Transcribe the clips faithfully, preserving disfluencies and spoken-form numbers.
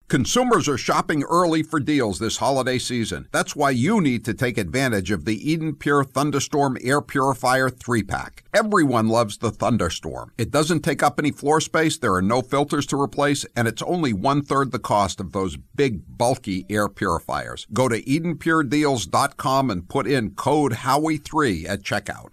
Consumers are shopping early for deals this holiday season. That's why you need to take advantage of the Eden Pure Thunderstorm Air Purifier three pack. Everyone loves the Thunderstorm. It doesn't take up any floor space, there are no filters to replace, and it's only one-third the cost of those big, bulky air purifiers. Go to eden pure deals dot com and put in code Howie three at checkout.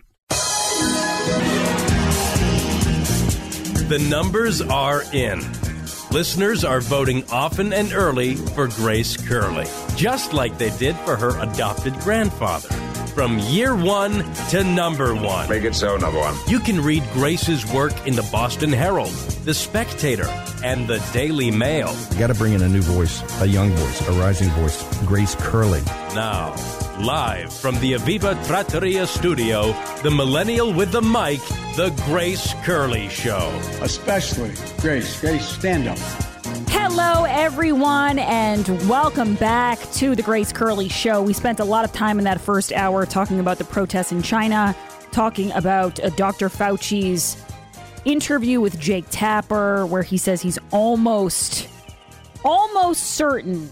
The numbers are in. Listeners are voting often and early for Grace Curley, just like they did for her adopted grandfather. From year one to number one. Make it so, number one. You can read Grace's work in the Boston Herald, the Spectator, and the Daily Mail. You got to bring in a new voice, a young voice, a rising voice, Grace Curley. Now, live from the Aviva Trattoria studio, the millennial with the mic, The Grace Curley Show. Especially Grace. Grace, stand up. Hello, everyone, and welcome back to The Grace Curley Show. We spent a lot of time in that first hour talking about the protests in China, talking about uh, Doctor Fauci's interview with Jake Tapper, where he says he's almost, almost certain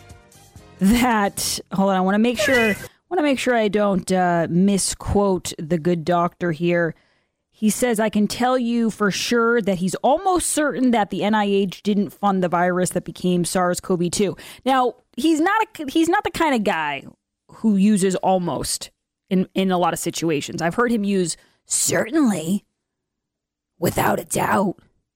that, hold on, I want to make sure, I want to make sure I don't uh, misquote the good doctor here. He says, I can tell you for sure that he's almost certain that the N I H didn't fund the virus that became SARS-C o V two. Now, he's not a, he's not the kind of guy who uses almost in, in a lot of situations. I've heard him use certainly, without a doubt,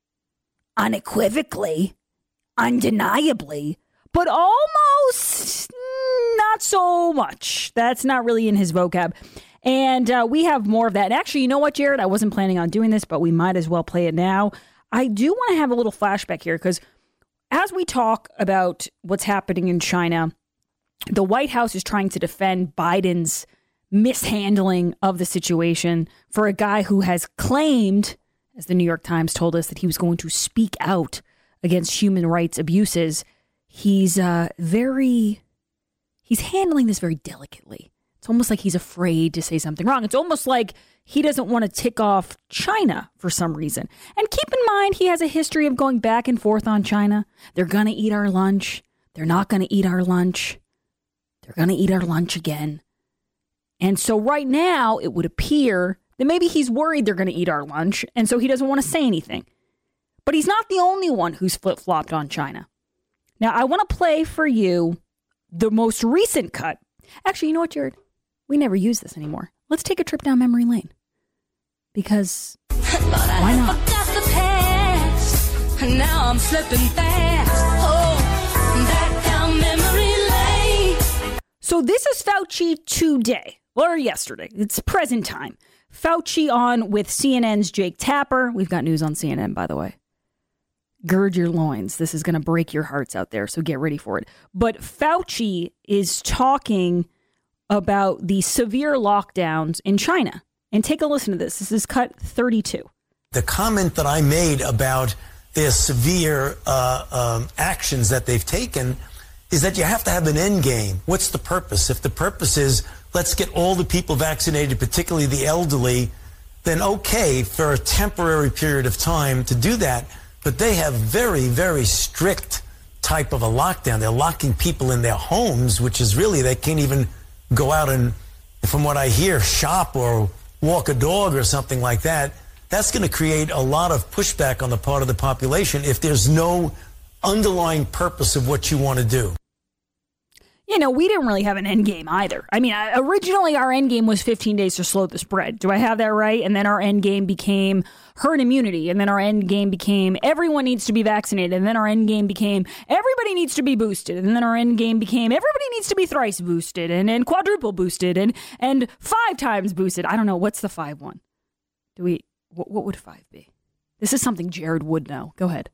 unequivocally, undeniably, but almost not so much. That's not really in his vocab. And uh, we have more of that. And actually, you know what, Jared? I wasn't planning on doing this, but we might as well play it now. I do want to have a little flashback here because as we talk about what's happening in China, the White House is trying to defend Biden's mishandling of the situation for a guy who has claimed, as the New York Times told us, that he was going to speak out against human rights abuses. He's uh, very, he's handling this very delicately. It's almost like he's afraid to say something wrong. It's almost like he doesn't want to tick off China for some reason. And keep in mind, he has a history of going back and forth on China. They're going to eat our lunch. They're not going to eat our lunch. They're going to eat our lunch again. And so right now, it would appear that maybe he's worried they're going to eat our lunch, and so he doesn't want to say anything. But he's not the only one who's flip-flopped on China. Now, I want to play for you the most recent cut. Actually, you know what, Jared? We never use this anymore. Let's take a trip down memory lane. Because why not? The past, and now I'm slipping fast. Oh, back down memory lane. So this is Fauci today, or yesterday. It's present time. Fauci on with C N N's Jake Tapper. We've got news on C N N, by the way. Gird your loins. This is going to break your hearts out there, so get ready for it. But Fauci is talking about the severe lockdowns in China. And take a listen to this. This is cut thirty-two. The comment that I made about their severe uh, um, actions that they've taken is that you have to have an end game. What's the purpose? If the purpose is let's get all the people vaccinated, particularly the elderly, then okay for a temporary period of time to do that. But they have very, very strict type of a lockdown. They're locking people in their homes, which is really, they can't even go out and, from what I hear, shop or walk a dog or something like that. That's going to create a lot of pushback on the part of the population if there's no underlying purpose of what you want to do. You know, we didn't really have an end game either. I mean, originally our end game was fifteen days to slow the spread. Do I have that right? And then our end game became herd immunity. And then our end game became everyone needs to be vaccinated. And then our end game became everybody needs to be boosted. And then our end game became everybody needs to be thrice boosted and, and quadruple boosted and, and five times boosted. I don't know. What's the five one? Do we, what, what would five be? This is something Jared would know. Go ahead.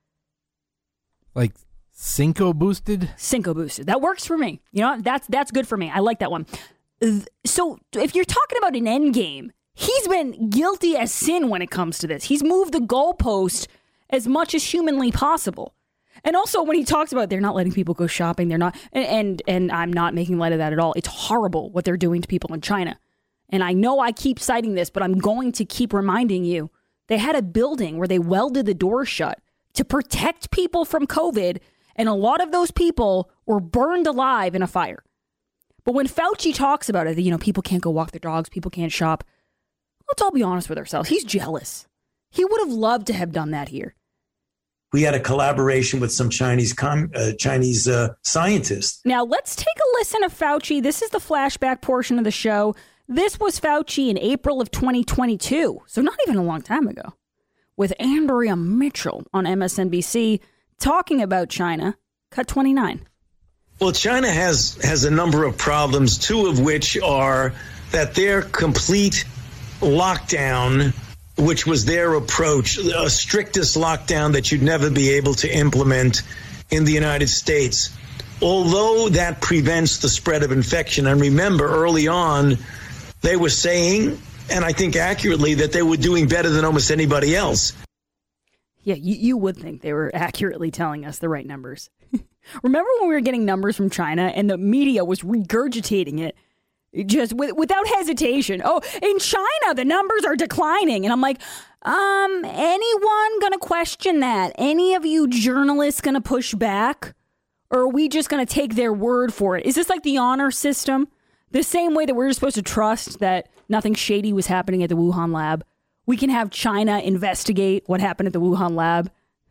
Like Cinco boosted? Cinco boosted. That works for me. You know, that's that's good for me. I like that one. So if you're talking about an end game, he's been guilty as sin when it comes to this. He's moved the goalpost as much as humanly possible. And also when he talks about they're not letting people go shopping, they're not, and, and, and I'm not making light of that at all. It's horrible what they're doing to people in China. And I know I keep citing this, but I'm going to keep reminding you. They had a building where they welded the door shut to protect people from COVID. And a lot of those people were burned alive in a fire. But when Fauci talks about it, you know, people can't go walk their dogs, people can't shop. Let's all be honest with ourselves. He's jealous. He would have loved to have done that here. We had a collaboration with some Chinese com- uh, Chinese uh, scientists. Now, let's take a listen to Fauci. This is the flashback portion of the show. This was Fauci in April of twenty twenty-two, so not even a long time ago, with Andrea Mitchell on M S N B C talking about China. Cut twenty-nine. Well, China has, has a number of problems, two of which are that their complete lockdown, which was their approach, a strictest lockdown that you'd never be able to implement in the United States, although that prevents the spread of infection. And remember, early on, they were saying, and I think accurately, that they were doing better than almost anybody else. Yeah, you, you would think they were accurately telling us the right numbers. Remember when we were getting numbers from China and the media was regurgitating it just with, without hesitation? Oh, in China, the numbers are declining. And I'm like, um, anyone going to question that? Any of you journalists going to push back? Or are we just going to take their word for it? Is this like the honor system? The same way that we're supposed to trust that nothing shady was happening at the Wuhan lab. We can have China investigate what happened at the Wuhan lab.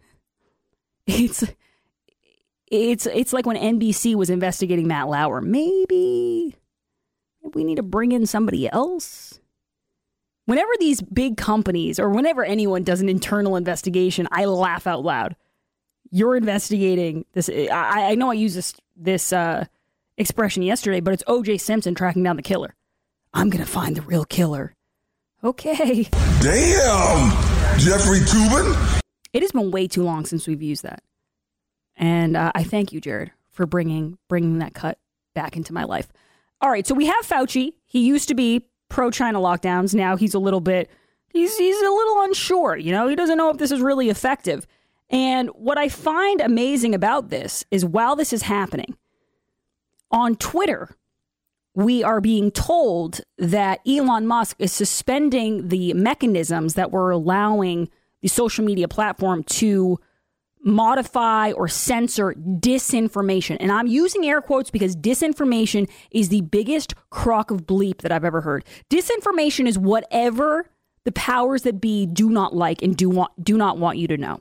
It's it's it's like when N B C was investigating Matt Lauer. Maybe we need to bring in somebody else. Whenever these big companies or whenever anyone does an internal investigation, I laugh out loud. You're investigating this. I, I know I used this this uh, expression yesterday, but it's O J Simpson tracking down the killer. I'm going to find the real killer. Okay. Damn, Jeffrey Toobin. It has been way too long since we've used that. And uh, I thank you, Jared, for bringing bringing that cut back into my life. All right, so we have Fauci. He used to be pro-China lockdowns. Now he's a little bit, he's he's a little unsure. You know, he doesn't know if this is really effective. And what I find amazing about this is while this is happening, on Twitter, we are being told that Elon Musk is suspending the mechanisms that were allowing the social media platform to modify or censor disinformation. And I'm using air quotes because disinformation is the biggest crock of bleep that I've ever heard. Disinformation is whatever the powers that be do not like and do want do not want you to know.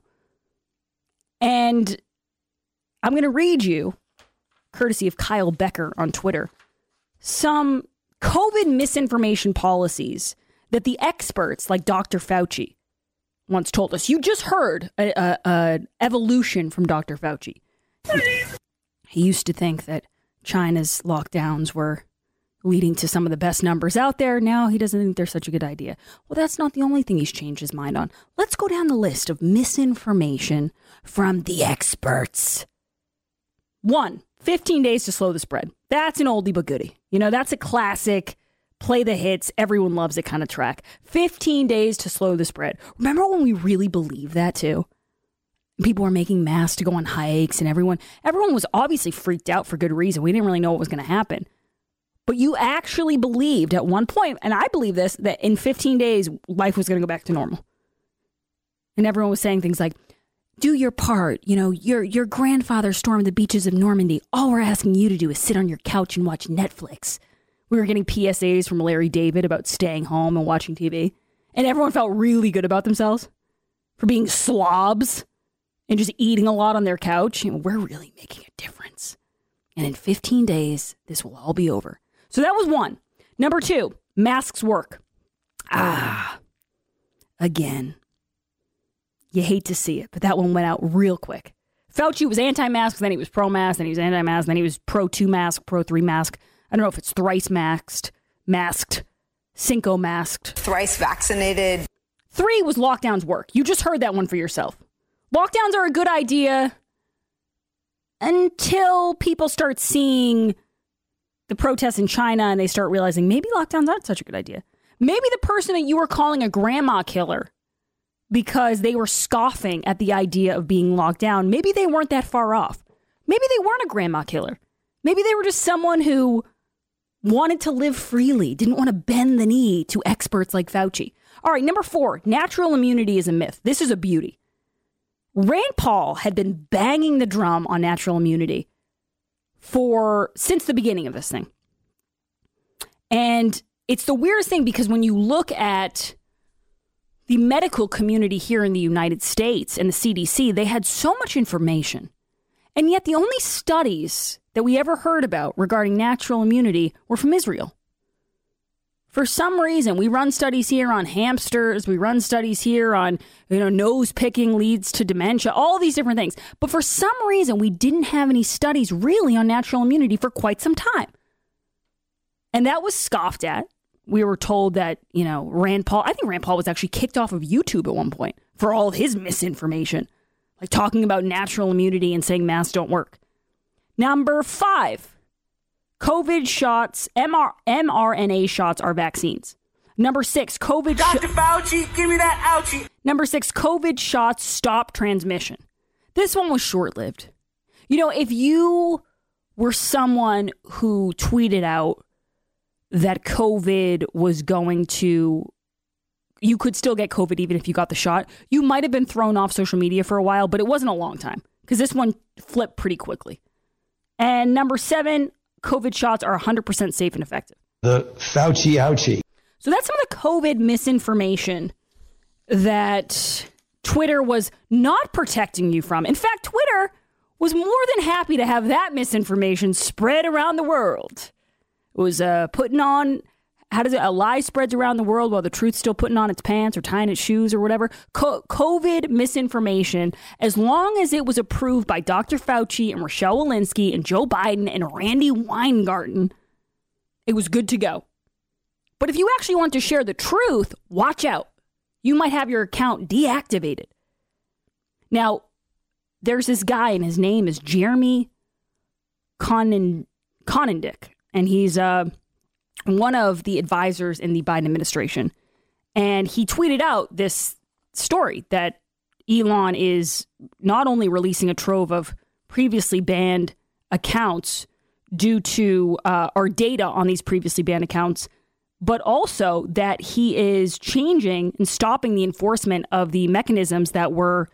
And I'm going to read you, courtesy of Kyle Becker on Twitter, some COVID misinformation policies that the experts like Doctor Fauci once told us. You just heard an evolution from Doctor Fauci. He used to think that China's lockdowns were leading to some of the best numbers out there. Now he doesn't think they're such a good idea. Well, that's not the only thing he's changed his mind on. Let's go down the list of misinformation from the experts. One, fifteen days to slow the spread. That's an oldie but goodie. You know, that's a classic, play the hits, everyone loves it kind of track. fifteen days to slow the spread. Remember when we really believed that too? People were making masks to go on hikes and everyone, everyone was obviously freaked out for good reason. We didn't really know what was going to happen. But you actually believed at one point, and I believe this, that in fifteen days, life was going to go back to normal. And everyone was saying things like, do your part. You know, your your grandfather stormed the beaches of Normandy. All we're asking you to do is sit on your couch and watch Netflix. We were getting P S As from Larry David about staying home and watching T V. And everyone felt really good about themselves for being slobs and just eating a lot on their couch. You know, we're really making a difference. And in fifteen days, this will all be over. So that was one. Number two, masks work. Ah, again. You hate to see it, but that one went out real quick. Fauci was anti-mask, then he was pro-mask, then he was anti-mask, then he was pro-two-mask, pro-three-mask. I don't know if it's thrice-masked, masked, cinco-masked. Thrice vaccinated. Three was lockdowns work. You just heard that one for yourself. Lockdowns are a good idea until people start seeing the protests in China and they start realizing maybe lockdowns aren't such a good idea. Maybe the person that you were calling a grandma killer because they were scoffing at the idea of being locked down, maybe they weren't that far off. Maybe they weren't a grandma killer. Maybe they were just someone who wanted to live freely, didn't want to bend the knee to experts like Fauci. All right, number four, natural immunity is a myth. This is a beauty. Rand Paul had been banging the drum on natural immunity for since the beginning of this thing. And it's the weirdest thing because when you look at the medical community here in the United States and the C D C, they had so much information. And yet the only studies that we ever heard about regarding natural immunity were from Israel. For some reason, we run studies here on hamsters. We run studies here on, you know, nose picking leads to dementia, all these different things. But for some reason, we didn't have any studies really on natural immunity for quite some time. And that was scoffed at. We were told that, you know, Rand Paul, I think Rand Paul was actually kicked off of YouTube at one point for all of his misinformation, like talking about natural immunity and saying masks don't work. Number five. COVID shots, M R- mRNA shots are vaccines. Number six, COVID... Doctor Sh- Fauci, give me that ouchie. Number six, COVID shots stop transmission. This one was short-lived. You know, if you were someone who tweeted out that COVID was going to... You could still get COVID even if you got the shot. You might have been thrown off social media for a while, but it wasn't a long time because this one flipped pretty quickly. And number seven... COVID shots are one hundred percent safe and effective. The Fauci ouchie. So that's some of the COVID misinformation that Twitter was not protecting you from. In fact, Twitter was more than happy to have that misinformation spread around the world. It was uh, putting on, how does it, a lie spreads around the world while the truth's still putting on its pants or tying its shoes or whatever. Co- COVID misinformation, as long as it was approved by Doctor Fauci and Rochelle Walensky and Joe Biden and Randy Weingarten, it was good to go. But if you actually want to share the truth, watch out. You might have your account deactivated. Now, there's this guy and his name is Jeremy Conan, Conandick, and he's... uh. one of the advisors in the Biden administration. And he tweeted out this story that Elon is not only releasing a trove of previously banned accounts due to uh, our data on these previously banned accounts, but also that he is changing and stopping the enforcement of the mechanisms that were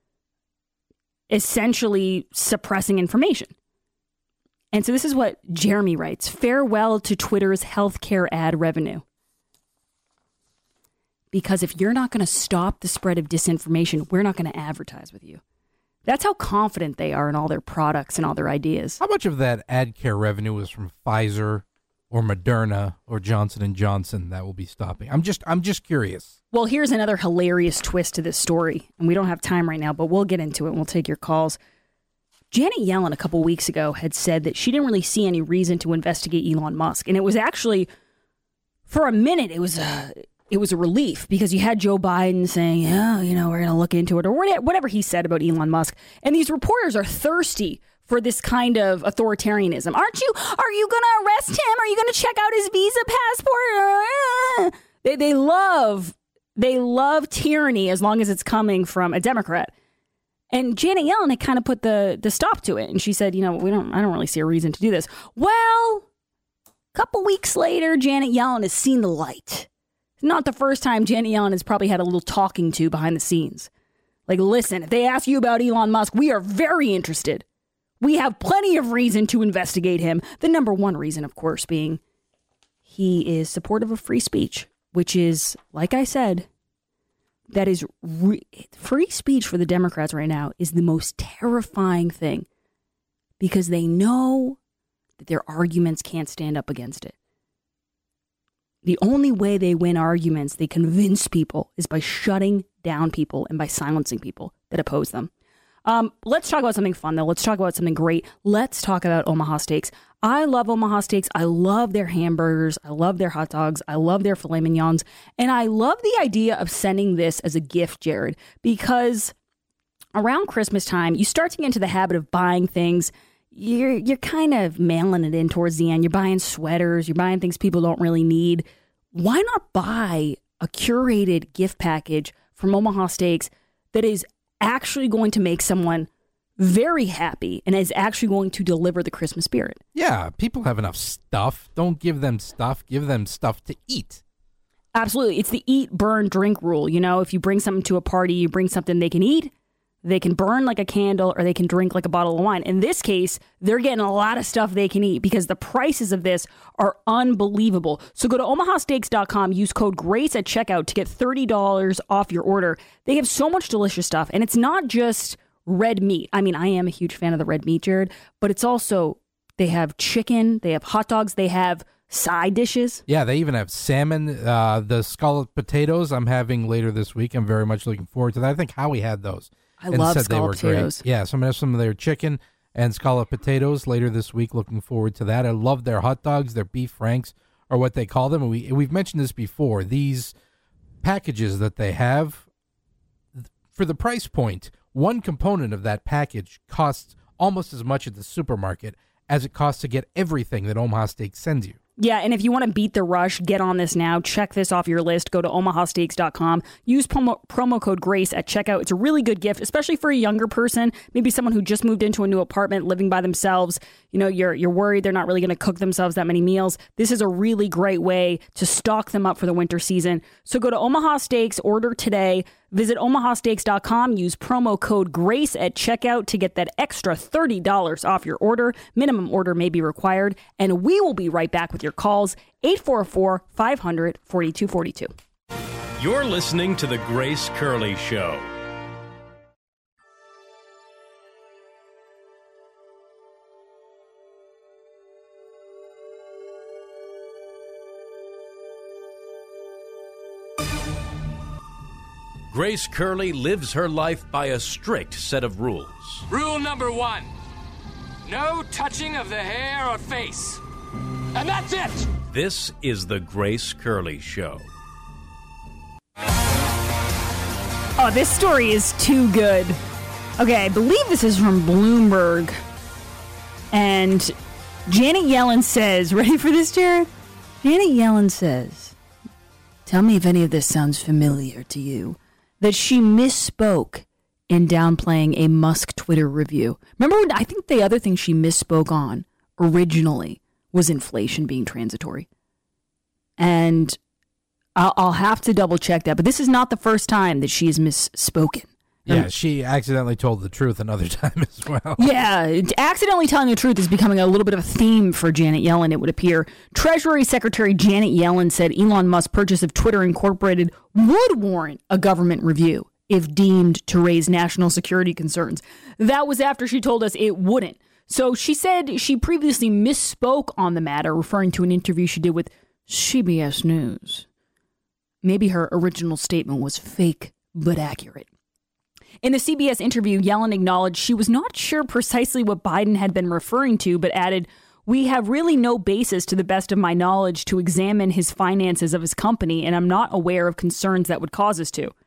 essentially suppressing information. And so this is what Jeremy writes. Farewell to Twitter's healthcare ad revenue. Because if you're not going to stop the spread of disinformation, we're not going to advertise with you. That's how confident they are in all their products and all their ideas. How much of that ad care revenue was from Pfizer or Moderna or Johnson and Johnson that will be stopping? I'm just I'm just curious. Well, here's another hilarious twist to this story. And we don't have time right now, but we'll get into it and we'll take your calls. Janet Yellen a couple weeks ago had said that she didn't really see any reason to investigate Elon Musk. And it was actually, for a minute, it was a, it was a relief because you had Joe Biden saying, yeah, you know, we're going to look into it or whatever he said about Elon Musk. And these reporters are thirsty for this kind of authoritarianism. Aren't you? Are you going to arrest him? Are you going to check out his visa passport? They, they love, they love tyranny as long as it's coming from a Democrat. And Janet Yellen had kind of put the, the stop to it. And she said, you know, we don't, I don't really see a reason to do this. Well, a couple weeks later, Janet Yellen has seen the light. It's not the first time Janet Yellen has probably had a little talking to behind the scenes. Like, listen, if they ask you about Elon Musk, we are very interested. We have plenty of reason to investigate him. The number one reason, of course, being he is supportive of free speech, which is, like I said, that is re- free speech for the Democrats right now is the most terrifying thing because they know that their arguments can't stand up against it. The only way they win arguments, they convince people, is by shutting down people and by silencing people that oppose them. Um, let's talk about something fun, though. Let's talk about something great. Let's talk about Omaha Steaks. I love Omaha Steaks. I love their hamburgers. I love their hot dogs. I love their filet mignons. And I love the idea of sending this as a gift, Jared, because around Christmas time, you start to get into the habit of buying things. You're, you're kind of mailing it in towards the end. You're buying sweaters. You're buying things people don't really need. Why not buy a curated gift package from Omaha Steaks that is actually going to make someone very happy and is actually going to deliver the Christmas spirit? Yeah, people have enough stuff. Don't give them stuff. Give them stuff to eat. Absolutely. It's the eat, burn, drink rule. You know, if you bring something to a party, you bring something they can eat, They can burn like a candle or they can drink like a bottle of wine. In this case, they're getting a lot of stuff they can eat because the prices of this are unbelievable. So go to omaha steaks dot com, use code GRACE at checkout to get thirty dollars off your order. They have so much delicious stuff. And it's not just red meat. I mean, I am a huge fan of the red meat, Jared, but it's also, they have chicken, they have hot dogs, they have side dishes. Yeah, they even have salmon. Uh, the scalloped potatoes I'm having later this week. I'm very much looking forward to that. I think Howie had those. I love scalloped potatoes. Great. Yeah, so I'm going to have some of their chicken and scalloped potatoes later this week. Looking forward to that. I love their hot dogs. Their beef franks are what they call them. And we, we've mentioned this before. These packages that they have, for the price point, one component of that package costs almost as much at the supermarket as it costs to get everything that Omaha Steaks sends you. Yeah, and if you want to beat the rush, get on this now. Check this off your list. Go to omaha steaks dot com. Use promo, promo code GRACE at checkout. It's a really good gift, especially for a younger person, maybe someone who just moved into a new apartment, living by themselves. You know, you're you're worried they're not really going to cook themselves that many meals. This is a really great way to stock them up for the winter season. So go to Omaha Steaks, order today. Visit omaha steaks dot com. Use promo code GRACE at checkout to get that extra thirty dollars off your order. Minimum order may be required. And we will be right back with your calls, eight four four, five hundred, forty-two forty-two. You're listening to The Grace Curley Show. Grace Curley lives her life by a strict set of rules. Rule number one, no touching of the hair or face. And that's it! This is The Grace Curley Show. Oh, this story is too good. Okay, I believe this is from Bloomberg. And Janet Yellen says, ready for this, Jared? Janet Yellen says, tell me if any of this sounds familiar to you, that she misspoke in downplaying a Musk Twitter review. Remember, when, I think the other thing she misspoke on originally was inflation being transitory. And I'll, I'll have to double check that, but this is not the first time that she has misspoken. Yeah, she accidentally told the truth another time as well. Yeah, accidentally telling the truth is becoming a little bit of a theme for Janet Yellen, it would appear. Treasury Secretary Janet Yellen said Elon Musk's purchase of Twitter Incorporated would warrant a government review if deemed to raise national security concerns. That was after she told us it wouldn't. So she said she previously misspoke on the matter, referring to an interview she did with C B S News. Maybe her original statement was fake, but accurate. In the C B S interview, Yellen acknowledged she was not sure precisely what Biden had been referring to, but added, "We have really no basis, to the best of my knowledge, to examine his finances of his company, and I'm not aware of concerns that would cause us to."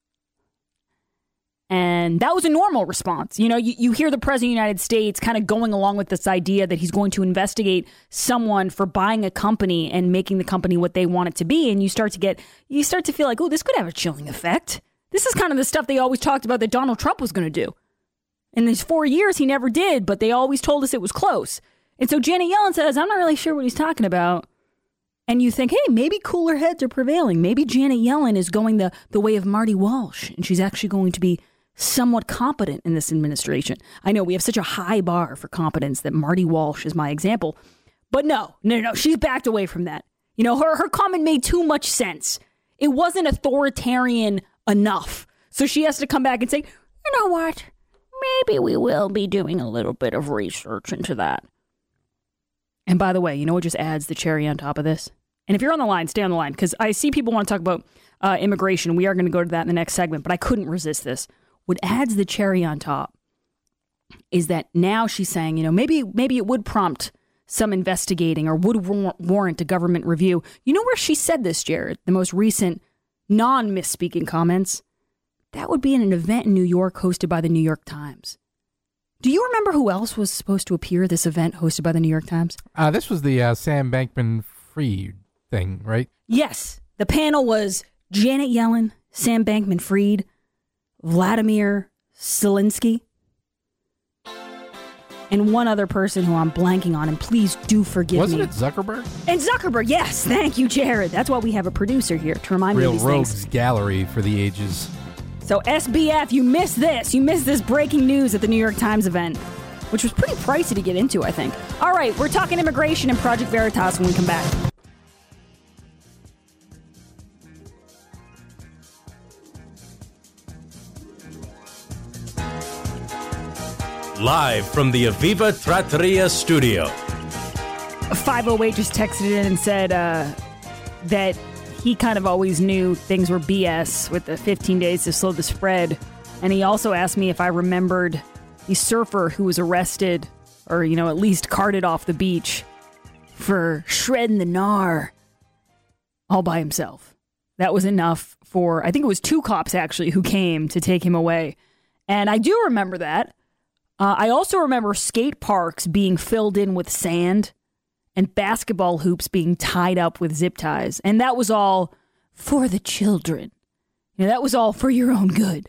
And that was a normal response. You know, you, you hear the president of the United States kind of going along with this idea that he's going to investigate someone for buying a company and making the company what they want it to be. And you start to get, you start to feel like, oh, this could have a chilling effect. This is kind of the stuff they always talked about that Donald Trump was going to do. In these four years, he never did, but they always told us it was close. And so Janet Yellen says, I'm not really sure what he's talking about. And you think, hey, maybe cooler heads are prevailing. Maybe Janet Yellen is going the, the way of Marty Walsh, and she's actually going to be somewhat competent in this administration. I know we have such a high bar for competence that Marty Walsh is my example. But no, no, no, she's backed away from that. You know, her, her comment made too much sense. It wasn't authoritarian enough. So she has to come back and say, you know what? Maybe we will be doing a little bit of research into that. And by the way, you know what just adds the cherry on top of this? And if you're on the line, stay on the line, because I see people want to talk about uh, immigration. We are going to go to that in the next segment, but I couldn't resist this. What adds the cherry on top is that now she's saying, you know, maybe maybe it would prompt some investigating or would war- warrant a government review. You know where she said this, Jared? The most recent non-misspeaking comments? That would be in an event in New York hosted by the New York Times. Do you remember who else was supposed to appear at this event hosted by the New York Times? Uh, this was the uh, Sam Bankman-Fried thing, right? Yes. The panel was Janet Yellen, Sam Bankman-Fried, Vladimir Zelensky, and one other person who I'm blanking on, and please do forgive Wasn't me. Wasn't it Zuckerberg? And Zuckerberg, yes. Thank you, Jared. That's why we have a producer here to remind Real me of these rogues things. gallery for the ages. So S B F, you missed this. You missed this breaking news at the New York Times event, which was pretty pricey to get into, I think. All right, we're talking immigration and Project Veritas when we come back. Live from the Aviva Trattoria studio. five oh eight just texted in and said uh, that he kind of always knew things were B S with the fifteen days to slow the spread. And he also asked me if I remembered the surfer who was arrested, or, you know, at least carted off the beach for shredding the gnar all by himself. That was enough for, I think it was two cops actually who came to take him away. And I do remember that. Uh, I also remember skate parks being filled in with sand and basketball hoops being tied up with zip ties. And that was all for the children. You know, that was all for your own good.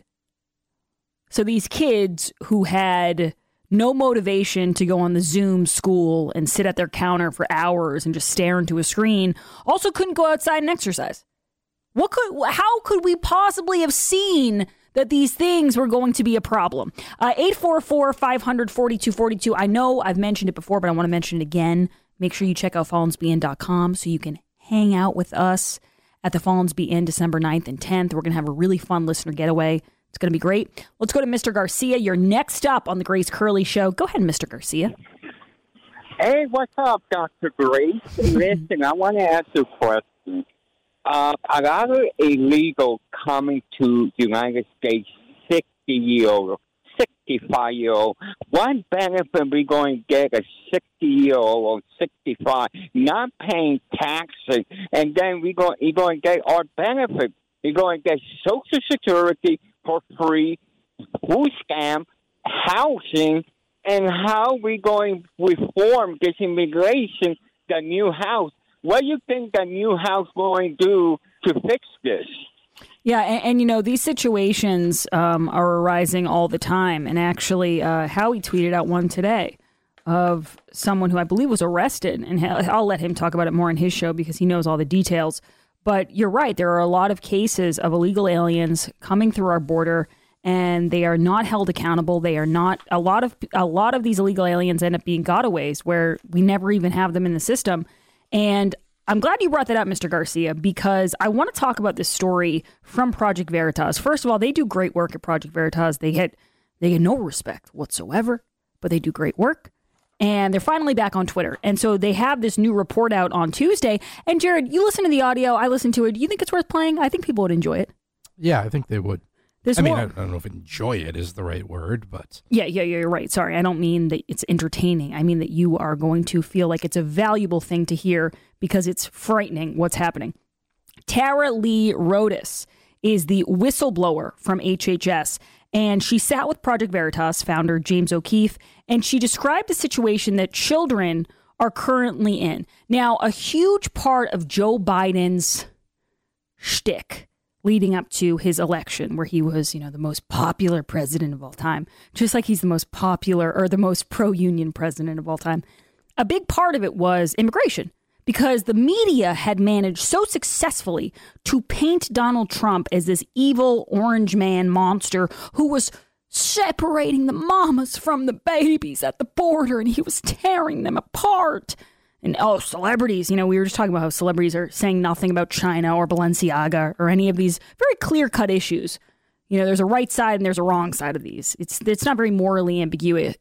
So these kids who had no motivation to go on the Zoom school and sit at their counter for hours and just stare into a screen also couldn't go outside and exercise. What could, how could we possibly have seen that these things were going to be a problem? Uh, eight four four, five hundred, forty-two forty-two. I know I've mentioned it before, but I want to mention it again. Make sure you check out Fallon's B N dot com so you can hang out with us at the Fallon's B N December ninth and tenth. We're going to have a really fun listener getaway. It's going to be great. Let's go to Mister Garcia. You're next up on the Grace Curley Show. Go ahead, Mister Garcia. Hey, what's up, Doctor Grace? Listen, I want to ask you a question. Uh, a lot of illegal coming to the United States, sixty-year-old, sixty-five-year-old. What benefit we going to get a sixty-year-old or sixty-five not paying taxes, and then we go, you're going to get our benefit? You're going to get Social Security for free, food scam, housing, and how we going to reform this immigration, the new house. What do you think the new house going to do to fix this? Yeah, and, and you know, these situations um, are arising all the time. And actually, uh, Howie tweeted out one today of someone who I believe was arrested. And I'll let him talk about it more in his show because he knows all the details. But you're right. There are a lot of cases of illegal aliens coming through our border, and they are not held accountable. They are not a lot of a lot of these illegal aliens end up being gotaways where we never even have them in the system. And I'm glad you brought that up, Mister Garcia, because I want to talk about this story from Project Veritas. First of all, they do great work at Project Veritas. They get they get no respect whatsoever, but they do great work. And they're finally back on Twitter. And so they have this new report out on Tuesday. And Jared, you listen to the audio. I listened to it. Do you think it's worth playing? I think people would enjoy it. Yeah, I think they would. There's I mean, more. I don't know if enjoy it is the right word, but... Yeah, yeah, yeah, you're right. Sorry, I don't mean that it's entertaining. I mean that you are going to feel like it's a valuable thing to hear because it's frightening what's happening. Tara Lee Rodas is the whistleblower from H H S. And she sat with Project Veritas founder James O'Keefe, and she described the situation that children are currently in. Now, a huge part of Joe Biden's shtick leading up to his election, where he was, you know, the most popular president of all time, just like he's the most popular or the most pro-union president of all time, a big part of it was immigration. Because the media had managed so successfully to paint Donald Trump as this evil orange man monster who was separating the mamas from the babies at the border, and he was tearing them apart. And, oh, celebrities, you know, we were just talking about how celebrities are saying nothing about China or Balenciaga or any of these very clear-cut issues. You know, there's a right side and there's a wrong side of these. It's it's not very morally ambiguous.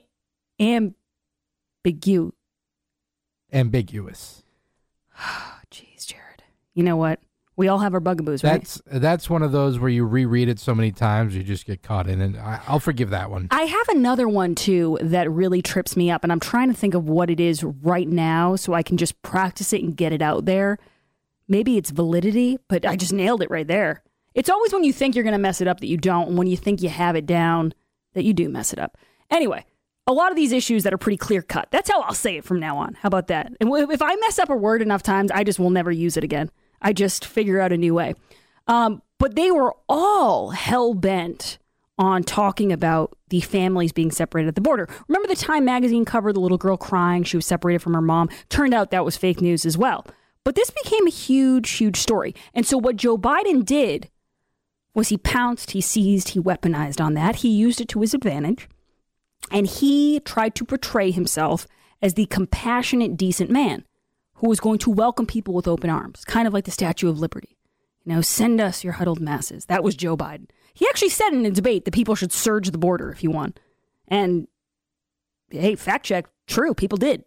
Ambiguous. Ambiguous. Jeez, Jared. You know what? We all have our bugaboos, right? That's that's one of those where you reread it so many times you just get caught in it. I, I'll forgive that one. I have another one, too, that really trips me up, and I'm trying to think of what it is right now so I can just practice it and get it out there. Maybe it's validity, but I just nailed it right there. It's always when you think you're going to mess it up that you don't, and when you think you have it down that you do mess it up. Anyway, a lot of these issues that are pretty clear-cut. That's how I'll say it from now on. How about that? And if I mess up a word enough times, I just will never use it again. I just figure out a new way. Um, but they were all hell-bent on talking about the families being separated at the border. Remember the Time magazine covered the little girl crying? She was separated from her mom. Turned out that was fake news as well. But this became a huge, huge story. And so what Joe Biden did was he pounced, he seized, he weaponized on that. He used it to his advantage. And he tried to portray himself as the compassionate, decent man who was going to welcome people with open arms, kind of like the Statue of Liberty. You know, send us your huddled masses. That was Joe Biden. He actually said in a debate that people should surge the border if he won. And, hey, fact check, true, people did.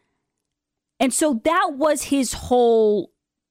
And so that was his whole,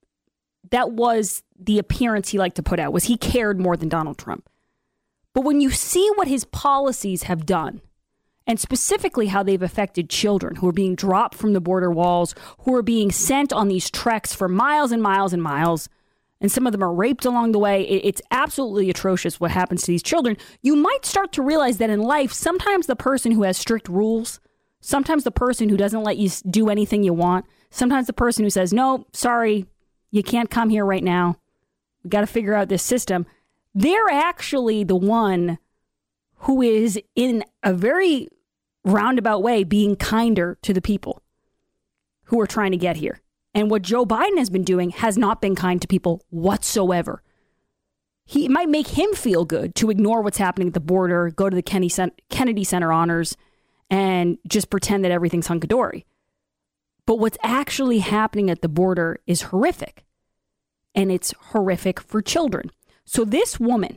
that was the appearance he liked to put out, was he cared more than Donald Trump. But when you see what his policies have done, and specifically how they've affected children who are being dropped from the border walls, who are being sent on these treks for miles and miles and miles, and some of them are raped along the way. It's absolutely atrocious what happens to these children. You might start to realize that in life, sometimes the person who has strict rules, sometimes the person who doesn't let you do anything you want, sometimes the person who says, no, sorry, you can't come here right now. We got to figure out this system. They're actually the one who is in a very roundabout way being kinder to the people who are trying to get here. And what Joe Biden has been doing has not been kind to people whatsoever. He, it might make him feel good to ignore what's happening at the border, go to the Kennedy Center honors, and just pretend that everything's hunky-dory. But what's actually happening at the border is horrific. And it's horrific for children. So this woman,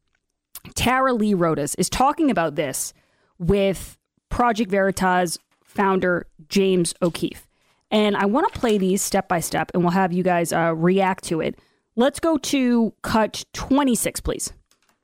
Tara Lee Rodas, is talking about this with Project Veritas founder James O'Keefe. And I want to play these step by step, and we'll have you guys uh, react to it. Let's go to cut twenty-six, please.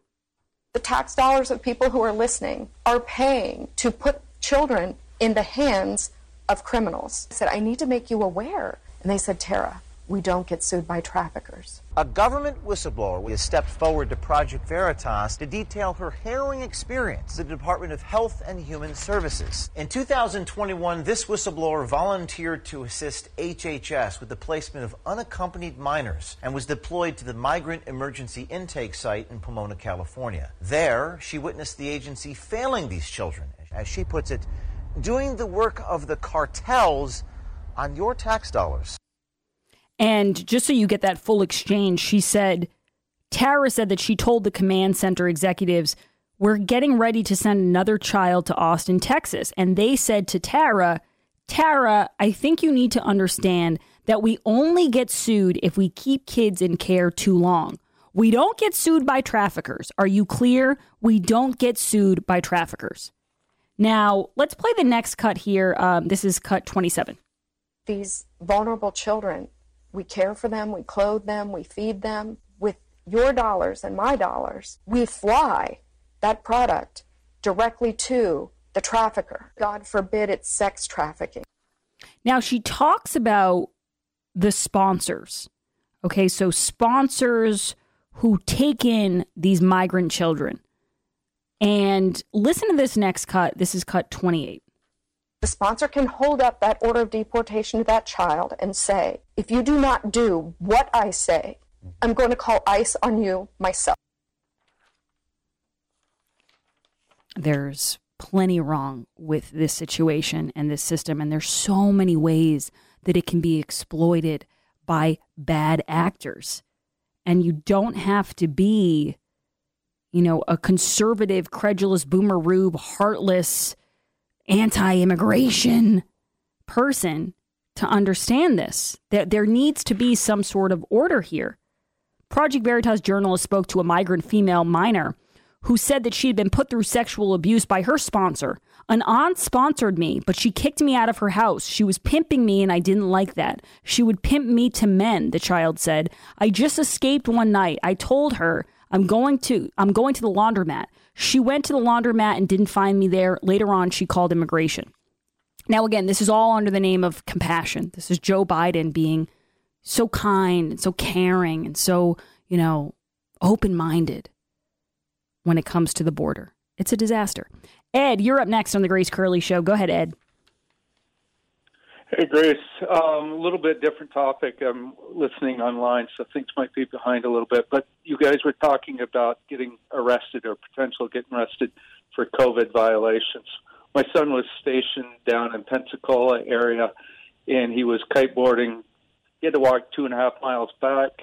The tax dollars of people who are listening are paying to put children in the hands of criminals. I said, I need to make you aware. And they said, Tara, we don't get sued by traffickers. A government whistleblower has stepped forward to Project Veritas to detail her harrowing experience at the Department of Health and Human Services. In two thousand twenty-one, this whistleblower volunteered to assist H H S with the placement of unaccompanied minors and was deployed to the Migrant Emergency Intake Site in Pomona, California. There, she witnessed the agency failing these children, as she puts it, doing the work of the cartels on your tax dollars. And just so you get that full exchange, she said, Tara said that she told the command center executives, we're getting ready to send another child to Austin, Texas. And they said to Tara, Tara, I think you need to understand that we only get sued if we keep kids in care too long. We don't get sued by traffickers. Are you clear? We don't get sued by traffickers. Now, let's play the next cut here. Um, this is cut twenty-seven. These vulnerable children, we care for them, we clothe them, we feed them. With your dollars and my dollars, we fly that product directly to the trafficker. God forbid it's sex trafficking. Now, she talks about the sponsors. Okay, so sponsors who take in these migrant children. And listen to this next cut. This is cut twenty-eight. The sponsor can hold up that order of deportation to that child and say, if you do not do what I say, I'm going to call ICE on you myself. There's plenty wrong with this situation and this system, and there's so many ways that it can be exploited by bad actors. And you don't have to be, you know, a conservative, credulous, boomer rube, heartless, anti-immigration person to understand this, that there needs to be some sort of order here. Project Veritas journalist spoke to a migrant female minor who said that she had been put through sexual abuse by her sponsor. An aunt sponsored me, but she kicked me out of her house. She was pimping me and I didn't like that. She would pimp me to men, the child said. I just escaped one night. I told her I'm going to I'm going to the laundromat. She went to the laundromat and didn't find me there. Later on, she called immigration. Now, again, this is all under the name of compassion. This is Joe Biden being so kind and so caring and so, you know, open-minded when it comes to the border. It's a disaster. Ed, you're up next on the Grace Curley Show. Go ahead, Ed. Hey, Grace. Um, a little bit different topic. I'm listening online, so things might be behind a little bit. But you guys were talking about getting arrested or potential getting arrested for COVID violations. My son was stationed down in Pensacola area, and he was kiteboarding. He had to walk two and a half miles back,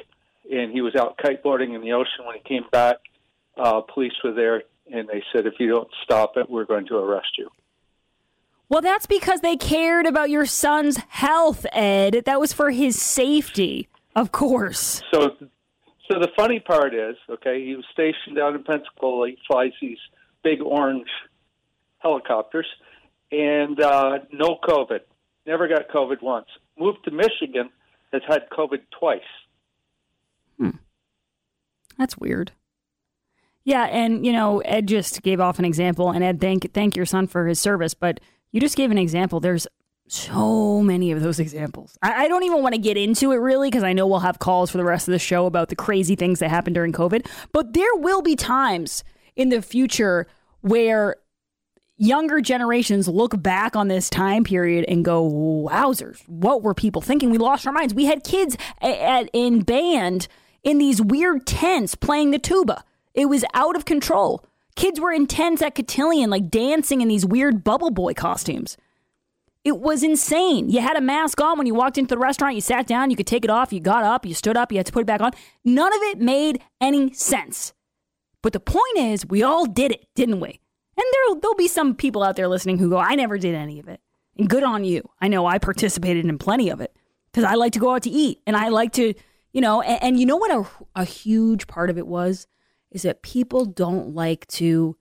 and he was out kiteboarding in the ocean. When he came back, uh, police were there, and they said, if you don't stop it, we're going to arrest you. Well, that's because they cared about your son's health, Ed. That was for his safety, of course. So so the funny part is, okay, he was stationed down in Pensacola. He flies these big orange helicopters, and uh, no COVID. Never got COVID once. Moved to Michigan, has had COVID twice. Hmm. That's weird. Yeah, and, you know, Ed just gave off an example, and Ed, thank thank your son for his service, but you just gave an example. There's so many of those examples. I, I don't even want to get into it, really, because I know we'll have calls for the rest of the show about the crazy things that happened during COVID, but there will be times in the future where younger generations look back on this time period and go, wowzers, what were people thinking? We lost our minds. We had kids at, at, in band in these weird tents playing the tuba. It was out of control. Kids were in tents at Cotillion, like dancing in these weird Bubble Boy costumes. It was insane. You had a mask on when you walked into the restaurant. You sat down, you could take it off. You got up, you stood up, you had to put it back on. None of it made any sense. But the point is, we all did it, didn't we? And there, there'll be some people out there listening who go, I never did any of it. And good on you. I know I participated in plenty of it because I like to go out to eat. And I like to, you know, and, and you know what a, a huge part of it was? Is that people don't like to,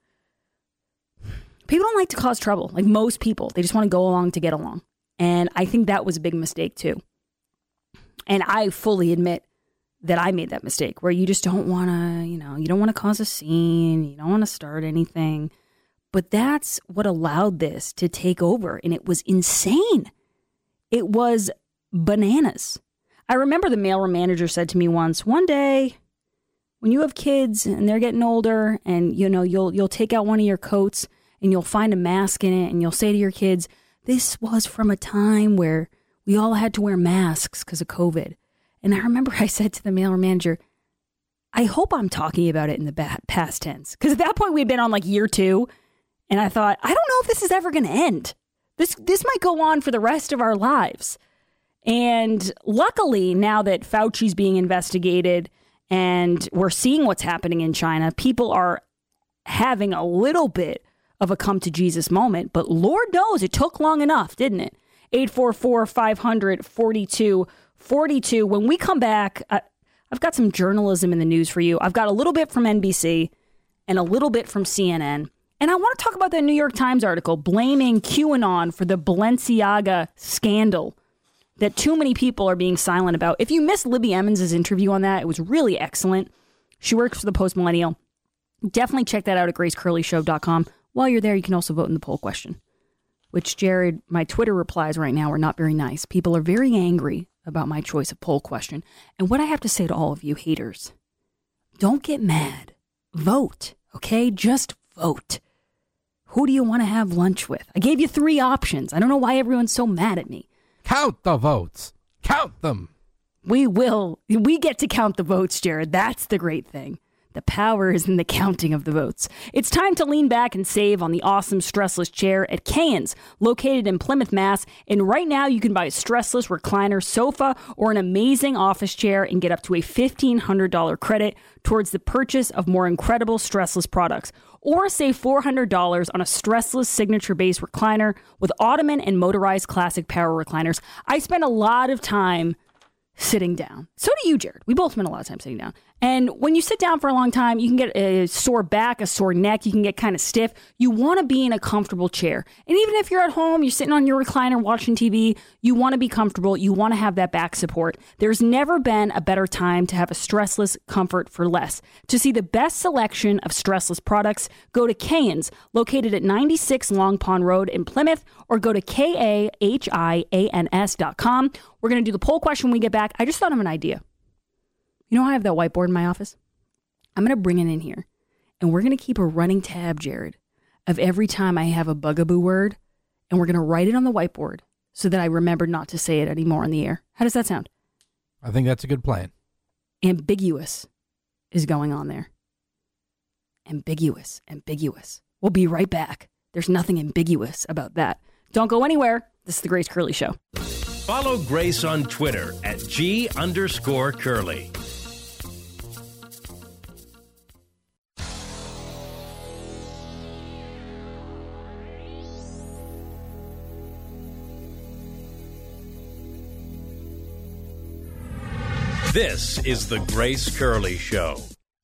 people don't like to cause trouble. Like most people, they just want to go along to get along. And I think that was a big mistake too. And I fully admit that I made that mistake where you just don't want to, you know, you don't want to cause a scene. You don't want to start anything. But that's what allowed this to take over. And it was insane. It was bananas. I remember the mailroom manager said to me once, one day, when you have kids and they're getting older and, you know, you'll you'll take out one of your coats and you'll find a mask in it and you'll say to your kids, this was from a time where we all had to wear masks because of COVID. And I remember I said to the mailroom manager, I hope I'm talking about it in the past tense. Because at that point we'd been on like year two. And I thought, I don't know if this is ever going to end. This this might go on for the rest of our lives. And luckily, now that Fauci's being investigated and we're seeing what's happening in China, people are having a little bit of a come to Jesus moment. But Lord knows it took long enough, didn't it? eight four four, five hundred, forty-two forty-two. When we come back, uh, I've got some journalism in the news for you. I've got a little bit from N B C and a little bit from C N N. And I want to talk about the New York Times article blaming QAnon for the Balenciaga scandal that too many people are being silent about. If you missed Libby Emmons' interview on that, it was really excellent. She works for the Post Millennial. Definitely check that out at grace curley show dot com. While you're there, you can also vote in the poll question, which, Jared, my Twitter replies right now are not very nice. People are very angry about my choice of poll question. And what I have to say to all of you haters, don't get mad. Vote, okay? Just vote. Who do you want to have lunch with? I gave you three options. I don't know why everyone's so mad at me. Count the votes. Count them. We will. We get to count the votes, Jared. That's the great thing. The power is in the counting of the votes. It's time to lean back and save on the awesome stressless chair at Cairns, located in Plymouth, Mass. And right now you can buy a stressless recliner sofa or an amazing office chair and get up to a fifteen hundred dollars credit towards the purchase of more incredible stressless products. Or save four hundred dollars on a stressless signature-based recliner with ottoman and motorized classic power recliners. I spend a lot of time sitting down. So do you, Jared. We both spend a lot of time sitting down. And when you sit down for a long time, you can get a sore back, a sore neck. You can get kind of stiff. You want to be in a comfortable chair. And even if you're at home, you're sitting on your recliner watching T V, you want to be comfortable. You want to have that back support. There's never been a better time to have a stressless comfort for less. To see the best selection of stressless products, go to Cairns, located at ninety-six Long Pond Road in Plymouth, or go to K A H I A N S dot com. We're going to do the poll question when we get back. I just thought of an idea. You know, I have that whiteboard in my office. I'm going to bring it in here, and we're going to keep a running tab, Jared, of every time I have a bugaboo word, and we're going to write it on the whiteboard so that I remember not to say it anymore on the air. How does that sound? I think that's a good plan. Ambiguous is going on there. Ambiguous, ambiguous. We'll be right back. There's nothing ambiguous about that. Don't go anywhere. This is the Grace Curley Show. Follow Grace on Twitter at G underscore Curley. This is the Grace Curley Show.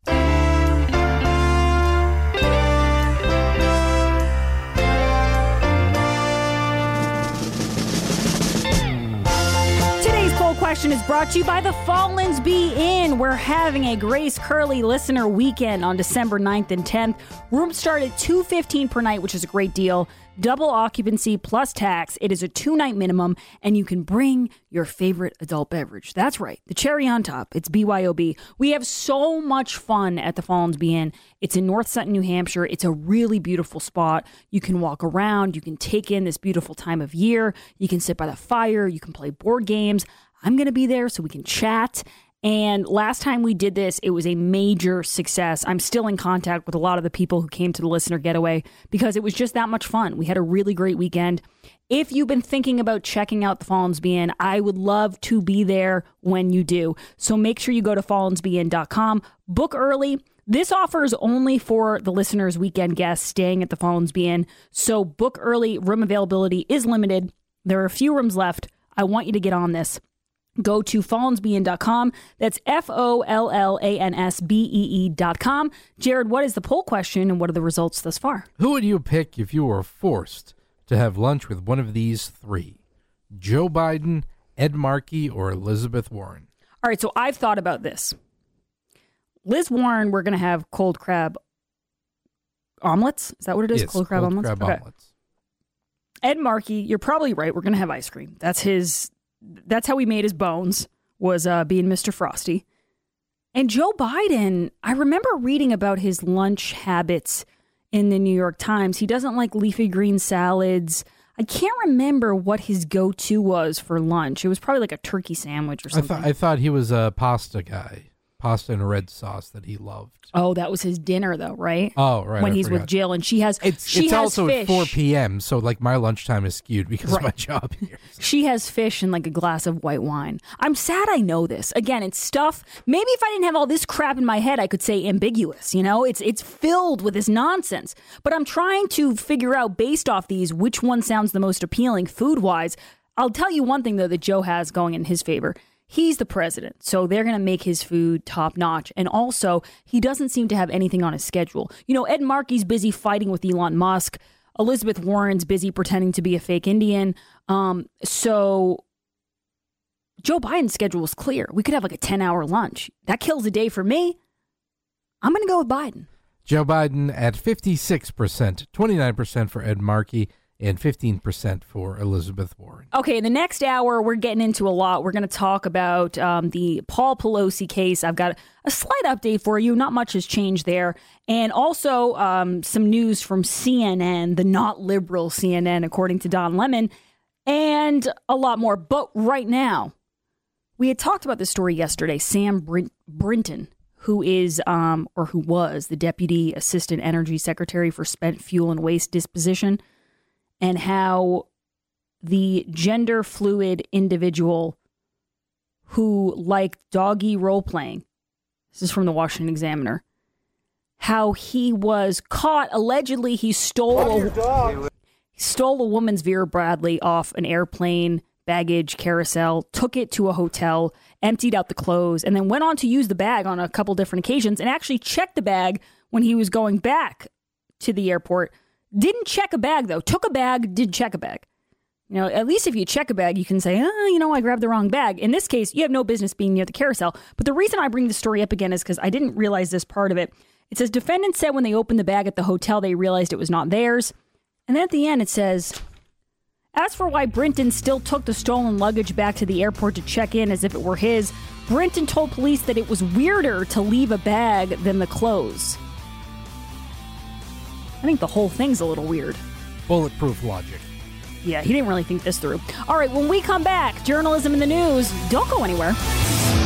Today's poll question is brought to you by the Fallensby Inn. We're having a Grace Curley listener weekend on December ninth and tenth. Rooms start at two hundred fifteen dollars per night, which is a great deal. Double occupancy plus tax. It is a two-night minimum, and you can bring your favorite adult beverage. That's right, the cherry on top. It's B Y O B. We have so much fun at the Fallensby Inn. It's in North Sutton, New Hampshire. It's a really beautiful spot. You can walk around. You can take in this beautiful time of year. You can sit by the fire. You can play board games. I'm going to be there so we can chat. And last time we did this, it was a major success. I'm still in contact with a lot of the people who came to the listener getaway because it was just that much fun. We had a really great weekend. If you've been thinking about checking out the Fallensby Inn, I would love to be there when you do. So make sure you go to fallensby inn dot com, book early. This offer is only for the listeners' weekend guests staying at the Fallensby Inn. So book early. Room availability is limited. There are a few rooms left. I want you to get on this. Go to fallensby inn dot com. That's F O L L A N S B E E dot com. Jared, what is the poll question and what are the results thus far? Who would you pick if you were forced to have lunch with one of these three? Joe Biden, Ed Markey, or Elizabeth Warren? All right, so I've thought about this. Liz Warren, we're going to have cold crab omelets. Is that what it is? Yes, cold crab cold omelets? crab Okay. omelets. Ed Markey, you're probably right. We're going to have ice cream. That's his... That's how he made his bones, was uh, being Mister Frosty. And Joe Biden, I remember reading about his lunch habits in the New York Times. He doesn't like leafy green salads. I can't remember what his go-to was for lunch. It was probably like a turkey sandwich or I something. thought I thought he was a pasta guy, pasta and a red sauce that he loved. Oh, that was his dinner, though, right? Oh, right. When I he's forgot. with Jill, and she has It's, she it's has also fish. at four p.m., so like my lunchtime is skewed because Right. of my job here. She has fish and like a glass of white wine. I'm sad I know this. Again, it's stuff. Maybe if I didn't have all this crap in my head, I could say ambiguous. You know, it's it's filled with this nonsense. But I'm trying to figure out, based off these, which one sounds the most appealing food wise. I'll tell you one thing though that Joe has going in his favor. He's the president, so they're going to make his food top notch. And also, he doesn't seem to have anything on his schedule. You know, Ed Markey's busy fighting with Elon Musk. Elizabeth Warren's busy pretending to be a fake Indian. Um, so Joe Biden's schedule is clear. We could have like a ten-hour lunch. That kills a day for me. I'm going to go with Biden. Joe Biden at fifty-six percent, twenty-nine percent for Ed Markey, and fifteen percent for Elizabeth Warren. Okay, in the next hour, we're getting into a lot. We're going to talk about um, the Paul Pelosi case. I've got a slight update for you. Not much has changed there. And also um, some news from C N N, the not liberal C N N, according to Don Lemon, and a lot more. But right now, we had talked about this story yesterday. Sam Brin- Brinton, who is um, or who was the Deputy Assistant Energy Secretary for Spent Fuel and Waste Disposition, and how the gender fluid individual who liked doggy role playing, this is from the Washington Examiner, how he was caught, allegedly he stole a, he stole a woman's Vera Bradley off an airplane baggage carousel, took it to a hotel, emptied out the clothes, and then went on to use the bag on a couple different occasions and actually checked the bag when he was going back to the airport. Didn't check a bag, though. Took a bag, did check a bag. You know, at least if you check a bag, you can say, oh, you know, I grabbed the wrong bag. In this case, you have no business being near the carousel. But the reason I bring this story up again is because I didn't realize this part of it. It says, defendants said when they opened the bag at the hotel, they realized it was not theirs. And then at the end, it says, as for why Brinton still took the stolen luggage back to the airport to check in as if it were his, Brinton told police that it was weirder to leave a bag than the clothes. I think the whole thing's a little weird. Bulletproof logic. Yeah, he didn't really think this through. All right, when we come back, journalism in the news. Don't go anywhere.